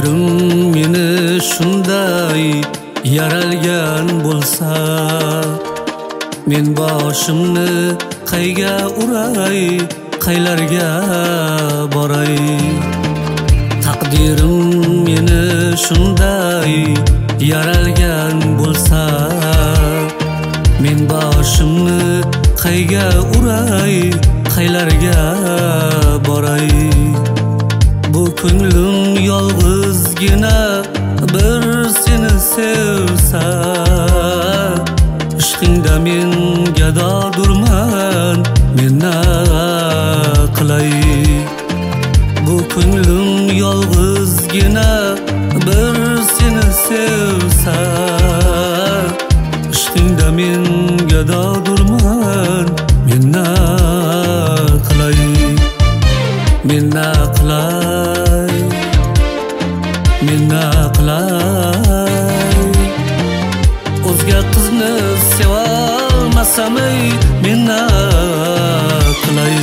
Taqdirim meni shunday yaralgan bo'lsa, men boshimni qayga uray, qaylarga boray. Taqdirim meni shunday yaralgan bo'lsa, men boshimni qayga uray, qaylarga boray. Bu ko'nglim yolg'izgina bir seni sevsa, ishqingda men gadodurman, men na qilay. Bu ko'nglim yolg'izgina bir seni sevsa, ishqingda men gadodurman, men na qilay. Men na qilay, men na qilay. O'zga qizni sevalmasam, men na qilay.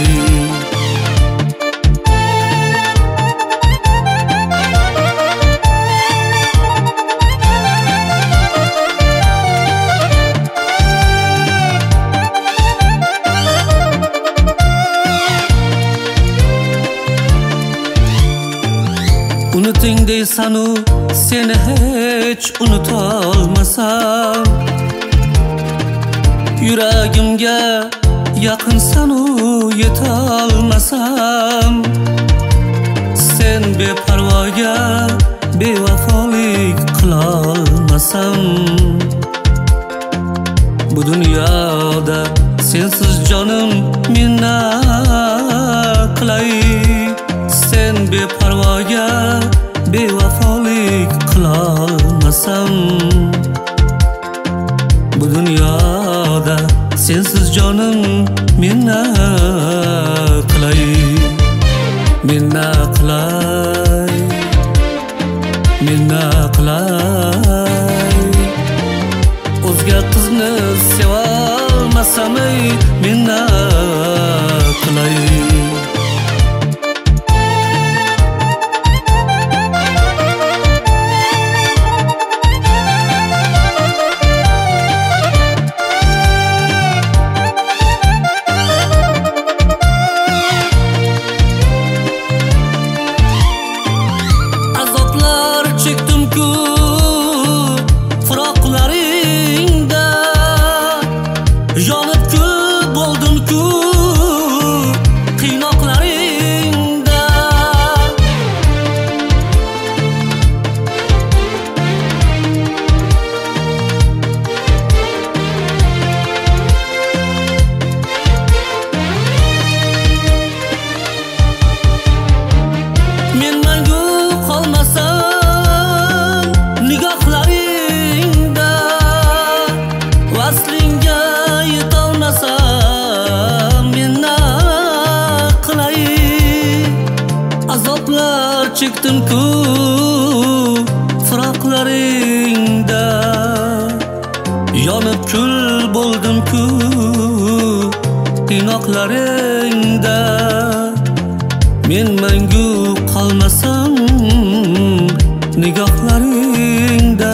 Unuting deysanu seni hech unutolmasam, yuragimga yaqinsanu yetolmasam, sen beparvoga bevafolik qilolmasam, bu dunyoda sensiz jonim men na qilay. Sen beparvoga bevafolik qilolmasam, bu dunyoda sensiz jonim men na qilay. Men na qilay, men na qilay. O'zga qizni sevalmasam, men na qilay. Yonib kul bo'ldim-ku qiynoqlaringda. Men mangu qolmasam nigohlaringda, vaslingga azoblar chekdim-ku firoqlaringda. Yonib kul bo'ldim-ku qiynoqlaringda. Men mangu qolmasam nigohlaringda,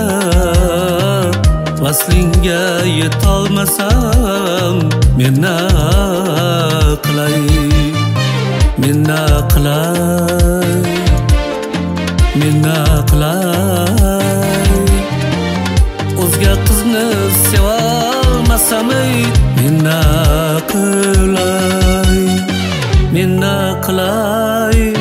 vaslingga yetolmasam, men na qilay. Men na qilay, men na qilay. O'zga qizni sevalmasam, men na qilay. Men na qilay.